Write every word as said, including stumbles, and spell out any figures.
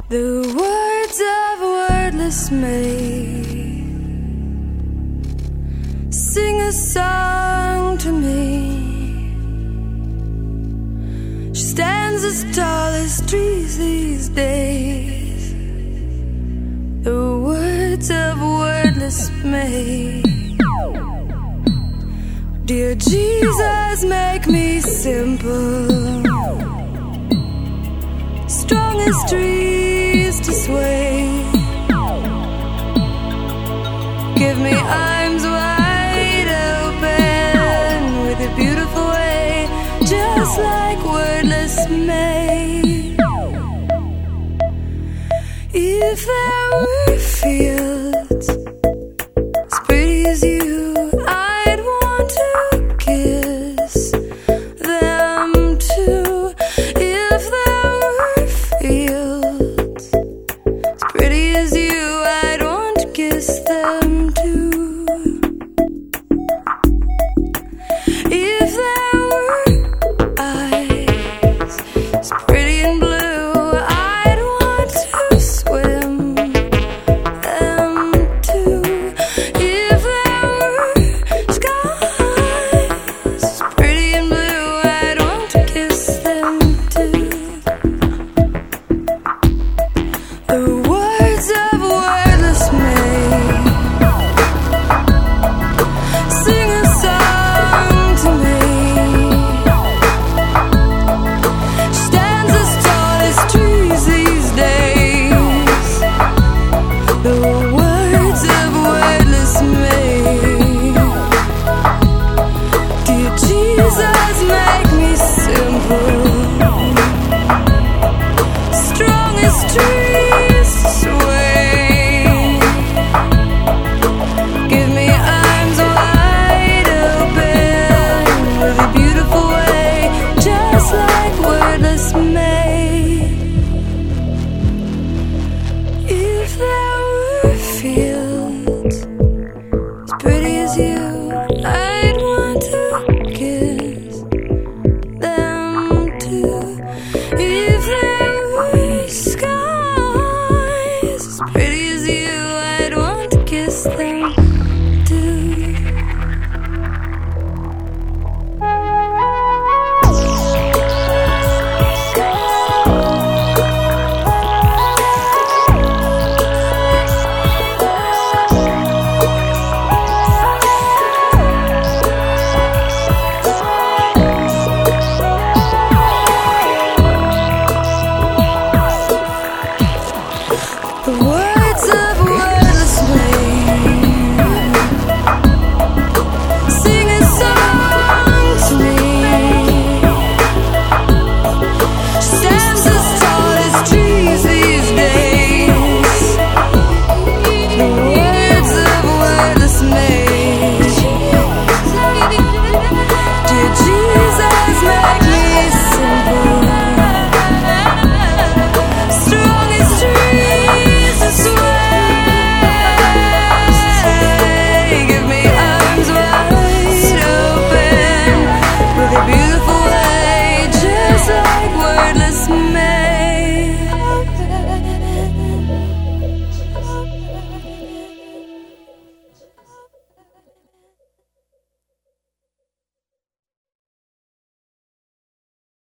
The words of wordless May sing a song to me. She stands as tall as trees these days. The words of wordless May. Dear Jesus, make me simple, strong as trees to sway. Give me arms wide open with a beautiful way, just like wordless May. If there were fields as pretty as you, I'd want to kiss them too. If there were fields as pretty as you, I'd want to kiss them too. If there were eyes as pretty and blue, I'd want to swim them too. If there were skies as pretty and blue, I'd want to kiss them too. The words of wordless May sing a song to me. She stands as tall as trees these days. The words of wordless May. Dear Jesus, make me simple, strong as trees to sway. Give me arms wide open with a beautiful way, just like wordless May. If there were fields as pretty as you, I